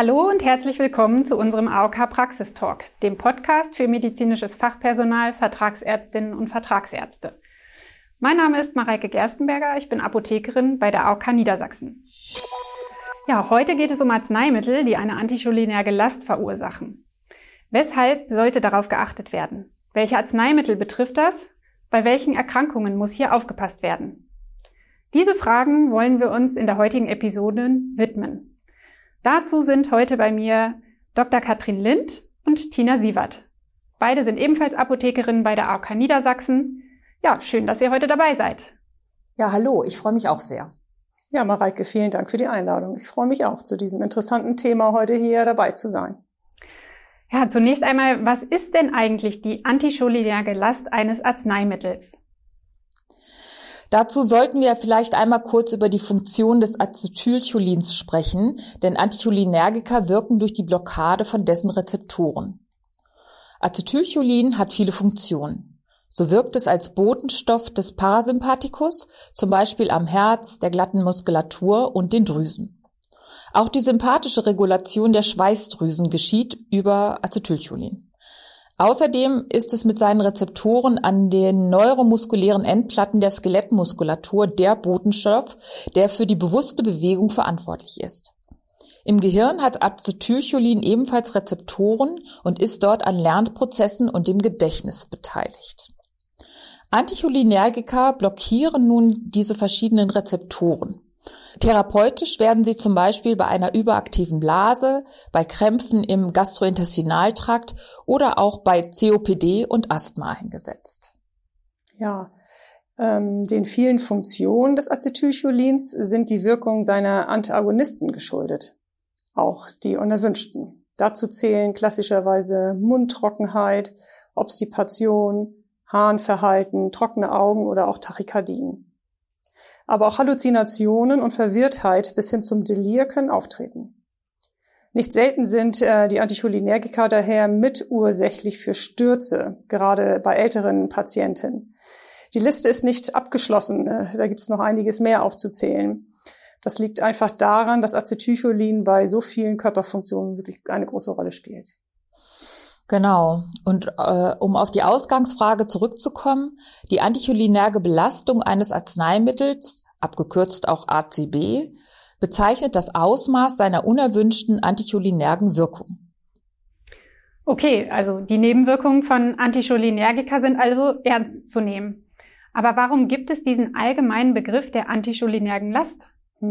Hallo und herzlich willkommen zu unserem AOK Praxistalk, dem Podcast für medizinisches Fachpersonal, Vertragsärztinnen und Vertragsärzte. Mein Name ist Mareike Gerstenberger, ich bin Apothekerin bei der AOK Niedersachsen. Ja, heute geht es um Arzneimittel, die eine anticholinerge Last verursachen. Weshalb sollte darauf geachtet werden? Welche Arzneimittel betrifft das? Bei welchen Erkrankungen muss hier aufgepasst werden? Diese Fragen wollen wir uns in der heutigen Episode widmen. Dazu sind heute bei mir Dr. Katrin Lind und Tina Sievert. Beide sind ebenfalls Apothekerinnen bei der AOK Niedersachsen. Ja, schön, dass ihr heute dabei seid. Ja, hallo, ich freue mich auch sehr. Ja, Mareike, vielen Dank für die Einladung. Ich freue mich auch, zu diesem interessanten Thema heute hier dabei zu sein. Ja, zunächst einmal, was ist denn eigentlich die anticholinerge Last eines Arzneimittels? Dazu sollten wir vielleicht einmal kurz über die Funktion des Acetylcholins sprechen, denn Anticholinergika wirken durch die Blockade von dessen Rezeptoren. Acetylcholin hat viele Funktionen. So wirkt es als Botenstoff des Parasympathikus, zum Beispiel am Herz, der glatten Muskulatur und den Drüsen. Auch die sympathische Regulation der Schweißdrüsen geschieht über Acetylcholin. Außerdem ist es mit seinen Rezeptoren an den neuromuskulären Endplatten der Skelettmuskulatur der Botenstoff, der für die bewusste Bewegung verantwortlich ist. Im Gehirn hat Acetylcholin ebenfalls Rezeptoren und ist dort an Lernprozessen und dem Gedächtnis beteiligt. Anticholinergika blockieren nun diese verschiedenen Rezeptoren. Therapeutisch werden sie zum Beispiel bei einer überaktiven Blase, bei Krämpfen im Gastrointestinaltrakt oder auch bei COPD und Asthma eingesetzt. Ja, den vielen Funktionen des Acetylcholins sind die Wirkungen seiner Antagonisten geschuldet, auch die unerwünschten. Dazu zählen klassischerweise Mundtrockenheit, Obstipation, Harnverhalten, trockene Augen oder auch Tachykardien. Aber auch Halluzinationen und Verwirrtheit bis hin zum Delir können auftreten. Nicht selten sind die Anticholinergika daher mitursächlich für Stürze, gerade bei älteren Patienten. Die Liste ist nicht abgeschlossen, da gibt es noch einiges mehr aufzuzählen. Das liegt einfach daran, dass Acetylcholin bei so vielen Körperfunktionen wirklich eine große Rolle spielt. Genau. Und um auf die Ausgangsfrage zurückzukommen, die anticholinerge Belastung eines Arzneimittels, abgekürzt auch ACB, bezeichnet das Ausmaß seiner unerwünschten anticholinergen Wirkung. Okay, also die Nebenwirkungen von Anticholinergika sind also ernst zu nehmen. Aber warum gibt es diesen allgemeinen Begriff der anticholinergen Last?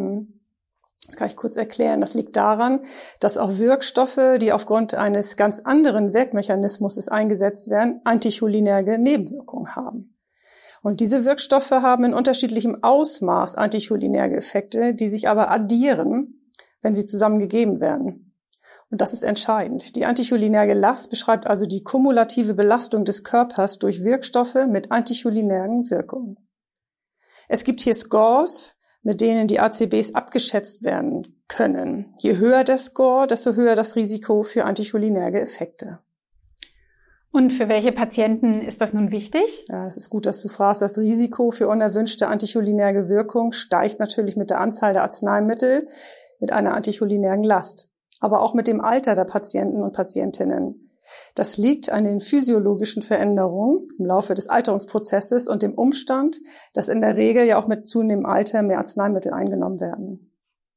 Das kann ich kurz erklären. Das liegt daran, dass auch Wirkstoffe, die aufgrund eines ganz anderen Wirkmechanismus eingesetzt werden, anticholinerge Nebenwirkungen haben. Und diese Wirkstoffe haben in unterschiedlichem Ausmaß anticholinerge Effekte, die sich aber addieren, wenn sie zusammen gegeben werden. Und das ist entscheidend. Die anticholinerge Last beschreibt also die kumulative Belastung des Körpers durch Wirkstoffe mit anticholinergen Wirkungen. Es gibt hier Scores, mit denen die ACBs abgeschätzt werden können. Je höher der Score, desto höher das Risiko für anticholinerge Effekte. Und für welche Patienten ist das nun wichtig? Ja, es ist gut, dass du fragst. Das Risiko für unerwünschte anticholinerge Wirkung steigt natürlich mit der Anzahl der Arzneimittel mit einer anticholinergen Last, aber auch mit dem Alter der Patienten und Patientinnen. Das liegt an den physiologischen Veränderungen im Laufe des Alterungsprozesses und dem Umstand, dass in der Regel ja auch mit zunehmendem Alter mehr Arzneimittel eingenommen werden.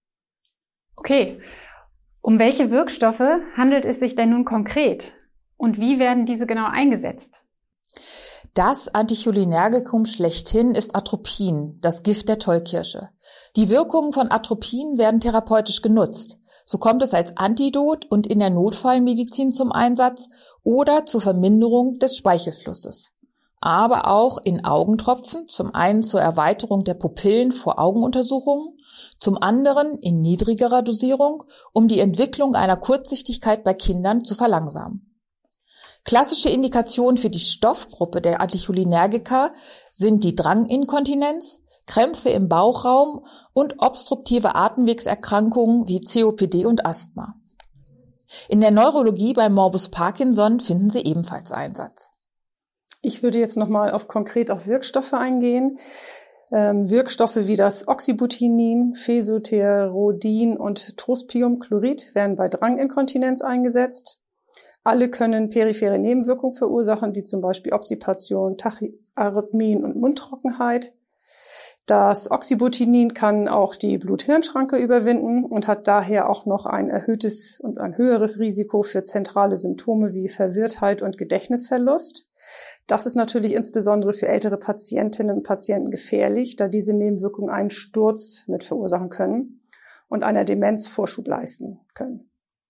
Okay, um welche Wirkstoffe handelt es sich denn nun konkret? Und wie werden diese genau eingesetzt? Das Anticholinergikum schlechthin ist Atropin, das Gift der Tollkirsche. Die Wirkungen von Atropin werden therapeutisch genutzt. So kommt es als Antidot und in der Notfallmedizin zum Einsatz oder zur Verminderung des Speichelflusses. Aber auch in Augentropfen, zum einen zur Erweiterung der Pupillen vor Augenuntersuchungen, zum anderen in niedrigerer Dosierung, um die Entwicklung einer Kurzsichtigkeit bei Kindern zu verlangsamen. Klassische Indikationen für die Stoffgruppe der Anticholinergika sind die Dranginkontinenz, Krämpfe im Bauchraum und obstruktive Atemwegserkrankungen wie COPD und Asthma. In der Neurologie bei Morbus Parkinson finden sie ebenfalls Einsatz. Ich würde jetzt nochmal konkret auf Wirkstoffe eingehen. Wirkstoffe wie das Oxybutinin, Phesoterodin und Trospiumchlorid werden bei Dranginkontinenz eingesetzt. Alle können periphere Nebenwirkungen verursachen, wie zum Beispiel Obstipation, Tachyarrhythmien und Mundtrockenheit. Das Oxybutinin kann auch die Blut-Hirn-Schranke überwinden und hat daher auch noch ein erhöhtes und ein höheres Risiko für zentrale Symptome wie Verwirrtheit und Gedächtnisverlust. Das ist natürlich insbesondere für ältere Patientinnen und Patienten gefährlich, da diese Nebenwirkungen einen Sturz mit verursachen können und einer Demenz Vorschub leisten können.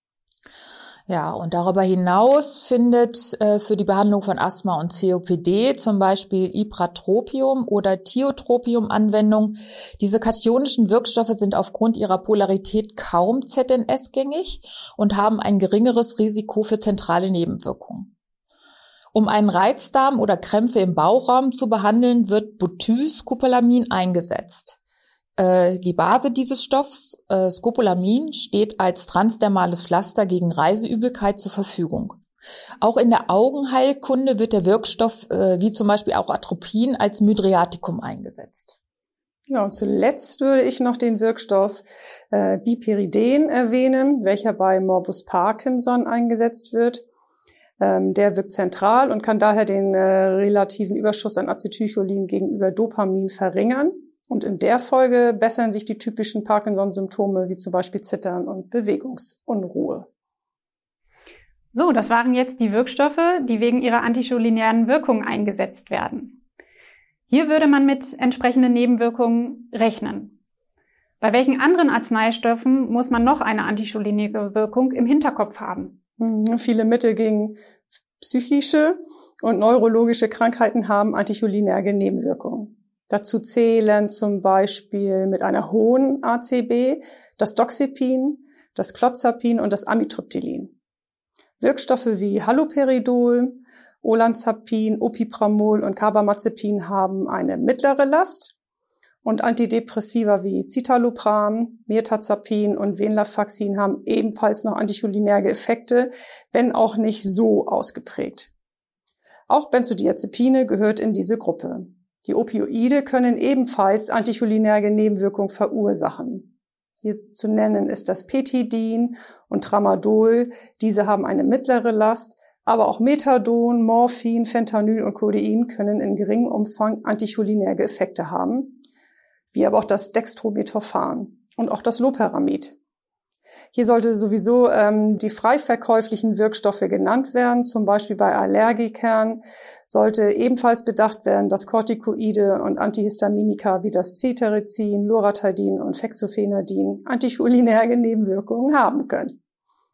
Ja, und darüber hinaus findet für die Behandlung von Asthma und COPD zum Beispiel Ipratropium oder Tiotropium Anwendung. Diese kationischen Wirkstoffe sind aufgrund ihrer Polarität kaum ZNS-gängig und haben ein geringeres Risiko für zentrale Nebenwirkungen. Um einen Reizdarm oder Krämpfe im Bauchraum zu behandeln, wird Butylscopolamin eingesetzt. Die Base dieses Stoffs, Scopolamin, steht als transdermales Pflaster gegen Reiseübelkeit zur Verfügung. Auch in der Augenheilkunde wird der Wirkstoff, wie zum Beispiel auch Atropin, als Mydriatikum eingesetzt. Ja, und zuletzt würde ich noch den Wirkstoff Bipiriden erwähnen, welcher bei Morbus Parkinson eingesetzt wird. Der wirkt zentral und kann daher den relativen Überschuss an Acetylcholin gegenüber Dopamin verringern. Und in der Folge bessern sich die typischen Parkinson-Symptome wie zum Beispiel Zittern und Bewegungsunruhe. So, das waren jetzt die Wirkstoffe, die wegen ihrer anticholinergen Wirkung eingesetzt werden. Hier würde man mit entsprechenden Nebenwirkungen rechnen. Bei welchen anderen Arzneistoffen muss man noch eine anticholinerge Wirkung im Hinterkopf haben? Viele Mittel gegen psychische und neurologische Krankheiten haben anticholinerge Nebenwirkungen. Dazu zählen zum Beispiel mit einer hohen ACB das Doxepin, das Clozapin und das Amitriptylin. Wirkstoffe wie Haloperidol, Olanzapin, Opipramol und Carbamazepin haben eine mittlere Last. Und Antidepressiva wie Citalopram, Mirtazapin und Venlafaxin haben ebenfalls noch anticholinerge Effekte, wenn auch nicht so ausgeprägt. Auch Benzodiazepine gehört in diese Gruppe. Die Opioide können ebenfalls anticholinerge Nebenwirkungen verursachen. Hier zu nennen ist das Petidin und Tramadol. Diese haben eine mittlere Last, aber auch Methadon, Morphin, Fentanyl und Codein können in geringem Umfang anticholinerge Effekte haben, wie aber auch das Dextrometophan und auch das Loperamid. Hier sollte sowieso die frei verkäuflichen Wirkstoffe genannt werden. Zum Beispiel bei Allergikern sollte ebenfalls bedacht werden, dass Corticoide und Antihistaminika wie das Cetirizin, Loratadin und Fexofenadin anticholinerge Nebenwirkungen haben können.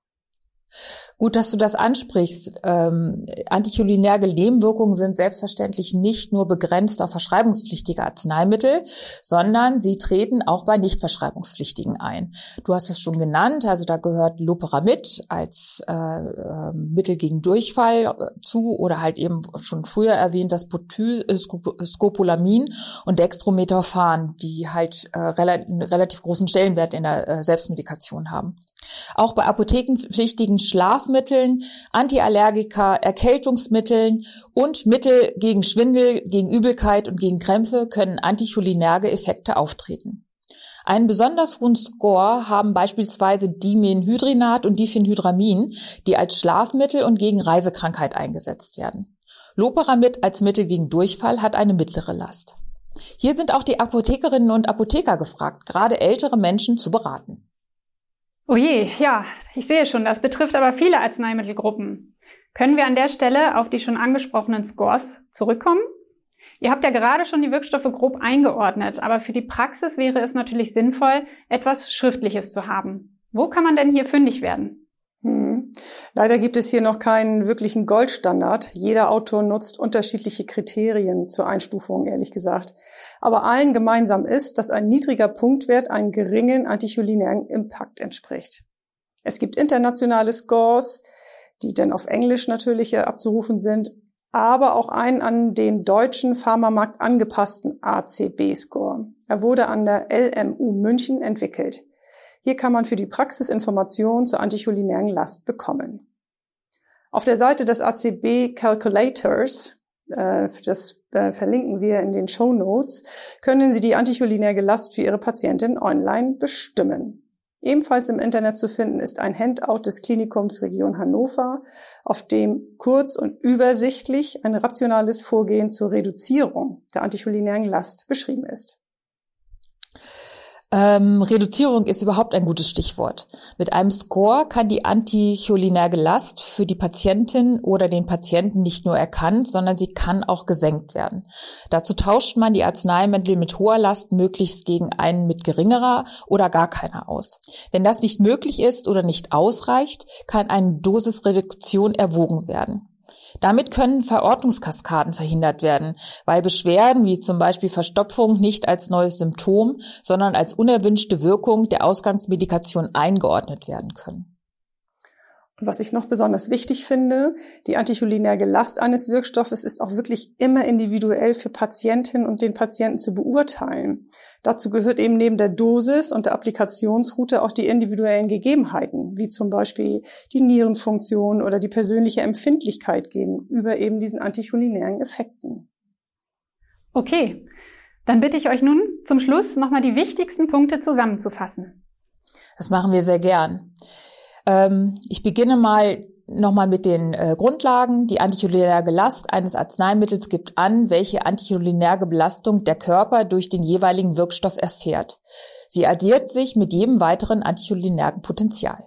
Gut, dass du das ansprichst. Anticholinerge Nebenwirkungen sind selbstverständlich nicht nur begrenzt auf verschreibungspflichtige Arzneimittel, sondern sie treten auch bei nicht verschreibungspflichtigen ein. Du hast es schon genannt, also da gehört Loperamid als Mittel gegen Durchfall zu oder halt eben schon früher erwähnt das Butylscopolamin und Dextrometophan, die halt einen relativ großen Stellenwert in der Selbstmedikation haben. Auch bei apothekenpflichtigen Schlafmitteln, Antiallergika, Erkältungsmitteln und Mittel gegen Schwindel, gegen Übelkeit und gegen Krämpfe können anticholinerge Effekte auftreten. Einen besonders hohen Score haben beispielsweise Dimenhydrinat und Diphenhydramin, die als Schlafmittel und gegen Reisekrankheit eingesetzt werden. Loperamid als Mittel gegen Durchfall hat eine mittlere Last. Hier sind auch die Apothekerinnen und Apotheker gefragt, gerade ältere Menschen zu beraten. Oh je, ja, ich sehe schon, das betrifft aber viele Arzneimittelgruppen. Können wir an der Stelle auf die schon angesprochenen Scores zurückkommen? Ihr habt ja gerade schon die Wirkstoffe grob eingeordnet, aber für die Praxis wäre es natürlich sinnvoll, etwas Schriftliches zu haben. Wo kann man denn hier fündig werden? Leider gibt es hier noch keinen wirklichen Goldstandard. Jeder Autor nutzt unterschiedliche Kriterien zur Einstufung, ehrlich gesagt. Aber allen gemeinsam ist, dass ein niedriger Punktwert einen geringen anticholinergen Impact entspricht. Es gibt internationale Scores, die dann auf Englisch natürlich abzurufen sind, aber auch einen an den deutschen Pharmamarkt angepassten ACB-Score. Er wurde an der LMU München entwickelt. Hier kann man für die Praxis Informationen zur anticholinergen Last bekommen. Auf der Seite des ACB Calculators das verlinken wir in den Shownotes, können Sie die anticholinerge Last für Ihre Patientin online bestimmen. Ebenfalls im Internet zu finden ist ein Handout des Klinikums Region Hannover, auf dem kurz und übersichtlich ein rationales Vorgehen zur Reduzierung der anticholinergen Last beschrieben ist. Reduzierung ist überhaupt ein gutes Stichwort. Mit einem Score kann die anticholinerge Last für die Patientin oder den Patienten nicht nur erkannt, sondern sie kann auch gesenkt werden. Dazu tauscht man die Arzneimittel mit hoher Last möglichst gegen einen mit geringerer oder gar keiner aus. Wenn das nicht möglich ist oder nicht ausreicht, kann eine Dosisreduktion erwogen werden. Damit können Verordnungskaskaden verhindert werden, weil Beschwerden wie zum Beispiel Verstopfung nicht als neues Symptom, sondern als unerwünschte Wirkung der Ausgangsmedikation eingeordnet werden können. Und was ich noch besonders wichtig finde, die anticholinerge Last eines Wirkstoffes ist auch wirklich immer individuell für Patientinnen und den Patienten zu beurteilen. Dazu gehört eben neben der Dosis und der Applikationsroute auch die individuellen Gegebenheiten, wie zum Beispiel die Nierenfunktion oder die persönliche Empfindlichkeit gegenüber eben diesen anticholinären Effekten. Okay, dann bitte ich euch nun zum Schluss nochmal die wichtigsten Punkte zusammenzufassen. Das machen wir sehr gern. Ich beginne nochmal mit den Grundlagen. Die anticholinerge Last eines Arzneimittels gibt an, welche anticholinerge Belastung der Körper durch den jeweiligen Wirkstoff erfährt. Sie addiert sich mit jedem weiteren anticholinergen Potenzial.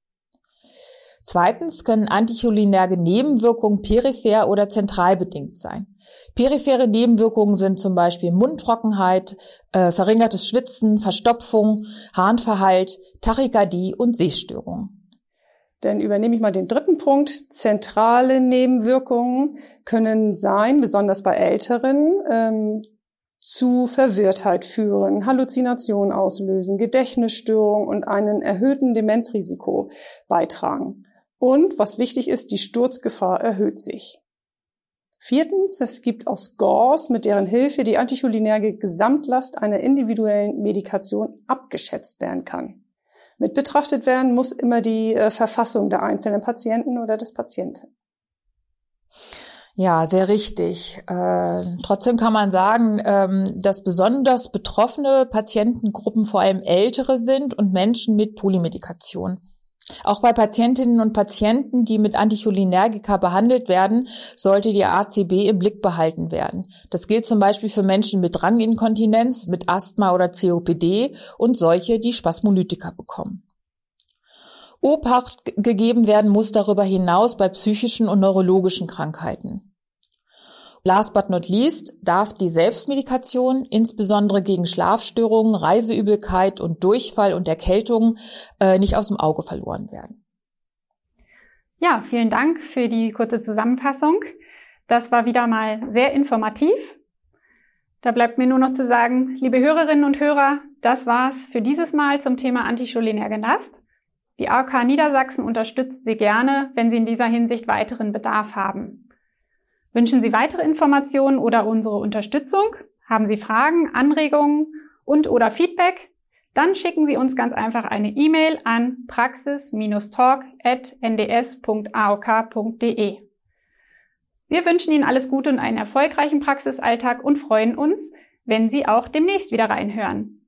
Zweitens können anticholinerge Nebenwirkungen peripher oder zentral bedingt sein. Periphere Nebenwirkungen sind zum Beispiel Mundtrockenheit, verringertes Schwitzen, Verstopfung, Harnverhalt, Tachykardie und Sehstörungen. Dann übernehme ich mal den dritten Punkt. Zentrale Nebenwirkungen können sein, besonders bei Älteren, zu Verwirrtheit führen, Halluzinationen auslösen, Gedächtnisstörungen und einen erhöhten Demenzrisiko beitragen. Und was wichtig ist, die Sturzgefahr erhöht sich. Viertens, es gibt auch Scores, mit deren Hilfe die anticholinerge Gesamtlast einer individuellen Medikation abgeschätzt werden kann. Mit betrachtet werden muss immer die Verfassung der einzelnen Patienten oder des Patienten. Ja, sehr richtig. Trotzdem kann man sagen, dass besonders betroffene Patientengruppen vor allem Ältere sind und Menschen mit Polymedikation. Auch bei Patientinnen und Patienten, die mit Anticholinergika behandelt werden, sollte die ACB im Blick behalten werden. Das gilt zum Beispiel für Menschen mit Dranginkontinenz, mit Asthma oder COPD und solche, die Spasmolytika bekommen. Obacht gegeben werden muss darüber hinaus bei psychischen und neurologischen Krankheiten. Last but not least darf die Selbstmedikation, insbesondere gegen Schlafstörungen, Reiseübelkeit und Durchfall und Erkältung, nicht aus dem Auge verloren werden. Ja, vielen Dank für die kurze Zusammenfassung. Das war wieder mal sehr informativ. Da bleibt mir nur noch zu sagen, liebe Hörerinnen und Hörer, das war's für dieses Mal zum Thema anticholinerge Last. Die AOK Niedersachsen unterstützt Sie gerne, wenn Sie in dieser Hinsicht weiteren Bedarf haben. Wünschen Sie weitere Informationen oder unsere Unterstützung? Haben Sie Fragen, Anregungen und/oder Feedback? Dann schicken Sie uns ganz einfach eine E-Mail an praxis-talk@nds.aok.de. Wir wünschen Ihnen alles Gute und einen erfolgreichen Praxisalltag und freuen uns, wenn Sie auch demnächst wieder reinhören.